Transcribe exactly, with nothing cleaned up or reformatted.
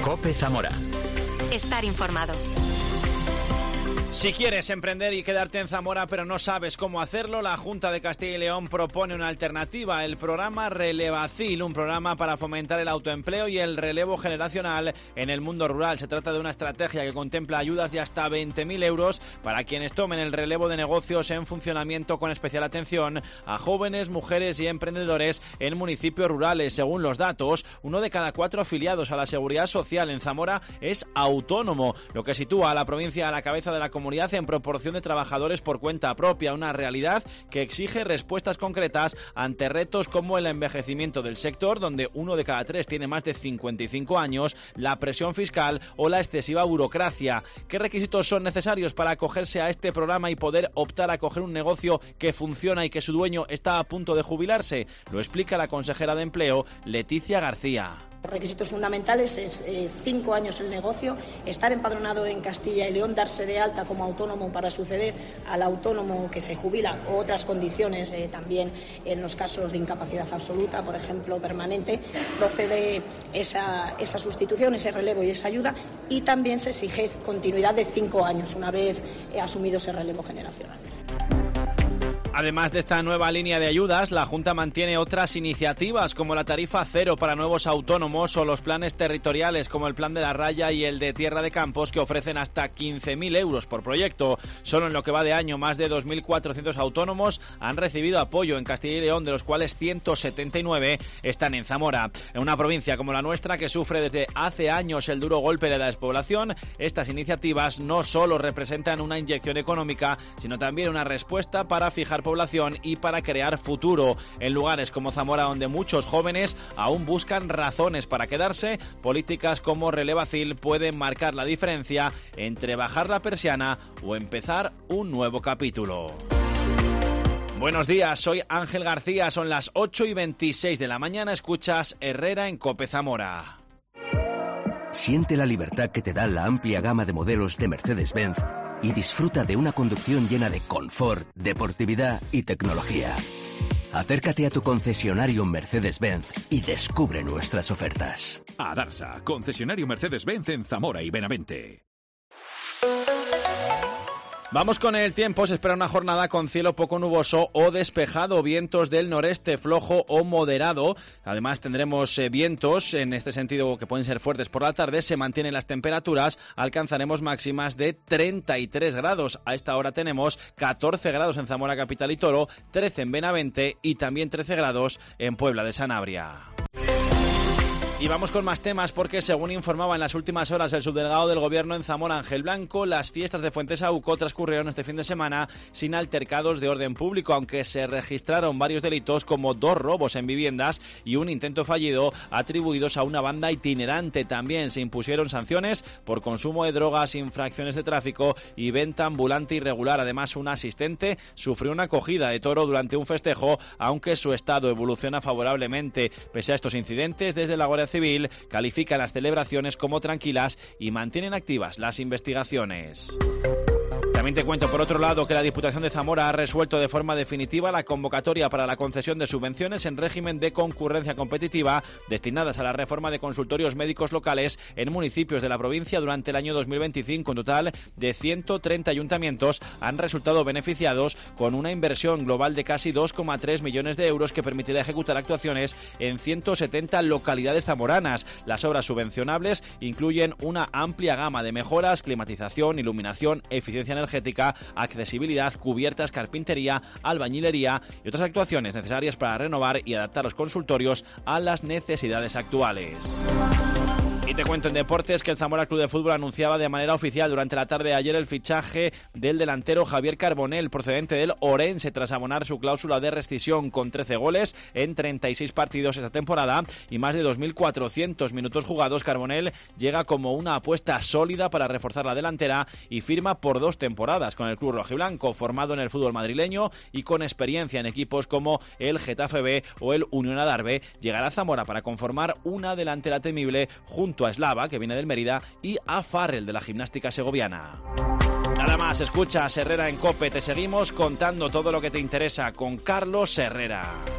COPE Zamora. Estar informado. Si quieres emprender y quedarte en Zamora pero no sabes cómo hacerlo, la Junta de Castilla y León propone una alternativa, el programa Relevacil, un programa para fomentar el autoempleo y el relevo generacional en el mundo rural. Se trata de una estrategia que contempla ayudas de hasta veinte mil euros para quienes tomen el relevo de negocios en funcionamiento, con especial atención a jóvenes, mujeres y emprendedores en municipios rurales. Según los datos, uno de cada cuatro afiliados a la Seguridad Social en Zamora es autónomo, lo que sitúa a la provincia a la cabeza de la comunidad en proporción de trabajadores por cuenta propia, una realidad que exige respuestas concretas ante retos como el envejecimiento del sector, donde uno de cada tres tiene más de cincuenta y cinco años, la presión fiscal o la excesiva burocracia. ¿Qué requisitos son necesarios para acogerse a este programa y poder optar a coger un negocio que funciona y que su dueño está a punto de jubilarse? Lo explica la consejera de Empleo, Leticia García. Los requisitos fundamentales es eh, cinco años el negocio, estar empadronado en Castilla y León, darse de alta como autónomo para suceder al autónomo que se jubila, o otras condiciones eh, también en los casos de incapacidad absoluta, por ejemplo, permanente, procede esa, esa sustitución, ese relevo y esa ayuda, y también se exige continuidad de cinco años una vez eh, asumido ese relevo generacional. Además de esta nueva línea de ayudas, la Junta mantiene otras iniciativas como la tarifa cero para nuevos autónomos o los planes territoriales como el Plan de la Raya y el de Tierra de Campos, que ofrecen hasta quince mil euros por proyecto. Solo en lo que va de año, más de dos mil cuatrocientos autónomos han recibido apoyo en Castilla y León, de los cuales ciento setenta y nueve están en Zamora. En una provincia como la nuestra, que sufre desde hace años el duro golpe de la despoblación, estas iniciativas no solo representan una inyección económica, sino también una respuesta para fijar población y para crear futuro. En lugares como Zamora, donde muchos jóvenes aún buscan razones para quedarse, políticas como Relevacil pueden marcar la diferencia entre bajar la persiana o empezar un nuevo capítulo. Buenos días, soy Ángel García, son las ocho y veintiséis de la mañana, escuchas Herrera en COPE Zamora. Siente la libertad que te da la amplia gama de modelos de Mercedes-Benz y disfruta de una conducción llena de confort, deportividad y tecnología. Acércate a tu concesionario Mercedes-Benz y descubre nuestras ofertas. Adarsa, concesionario Mercedes-Benz en Zamora y Benavente. Vamos con el tiempo. Se espera una jornada con cielo poco nuboso o despejado, vientos del noreste flojo o moderado. Además tendremos eh, vientos en este sentido que pueden ser fuertes por la tarde. Se mantienen las temperaturas, alcanzaremos máximas de treinta y tres grados. A esta hora tenemos catorce grados en Zamora capital y Toro, trece en Benavente y también trece grados en Puebla de Sanabria. Y vamos con más temas porque, según informaba en las últimas horas el subdelegado del Gobierno en Zamora, Ángel Blanco, las fiestas de Fuentesauco transcurrieron este fin de semana sin altercados de orden público, aunque se registraron varios delitos como dos robos en viviendas y un intento fallido atribuidos a una banda itinerante. También se impusieron sanciones por consumo de drogas, infracciones de tráfico y venta ambulante irregular. Además, un asistente sufrió una cogida de toro durante un festejo, aunque su estado evoluciona favorablemente. Pese a estos incidentes, desde la Guardia Civil califica las celebraciones como tranquilas y mantienen activas las investigaciones. También te cuento, por otro lado, que la Diputación de Zamora ha resuelto de forma definitiva la convocatoria para la concesión de subvenciones en régimen de concurrencia competitiva destinadas a la reforma de consultorios médicos locales en municipios de la provincia durante el año dos mil veinticinco. En total de ciento treinta ayuntamientos han resultado beneficiados con una inversión global de casi dos coma tres millones de euros que permitirá ejecutar actuaciones en ciento setenta localidades zamoranas. Las obras subvencionables incluyen una amplia gama de mejoras: climatización, iluminación, eficiencia energética, accesibilidad, cubiertas, carpintería, albañilería y otras actuaciones necesarias para renovar y adaptar los consultorios a las necesidades actuales. Y te cuento en deportes que el Zamora Club de Fútbol anunciaba de manera oficial durante la tarde de ayer el fichaje del delantero Javier Carbonell, procedente del Orense, tras abonar su cláusula de rescisión con trece goles en treinta y seis partidos esta temporada y más de dos mil cuatrocientos minutos jugados. Carbonell llega como una apuesta sólida para reforzar la delantera y firma por dos temporadas con el club rojiblanco, formado en el fútbol madrileño y con experiencia en equipos como el Getafe B o el Unión Adarve. Llegará a Zamora para conformar una delantera temible junto a Eslava, que viene del Mérida, y a Farrell, de la gimnástica segoviana. Nada más, escuchas Herrera en COPE. Te seguimos contando todo lo que te interesa con Carlos Herrera.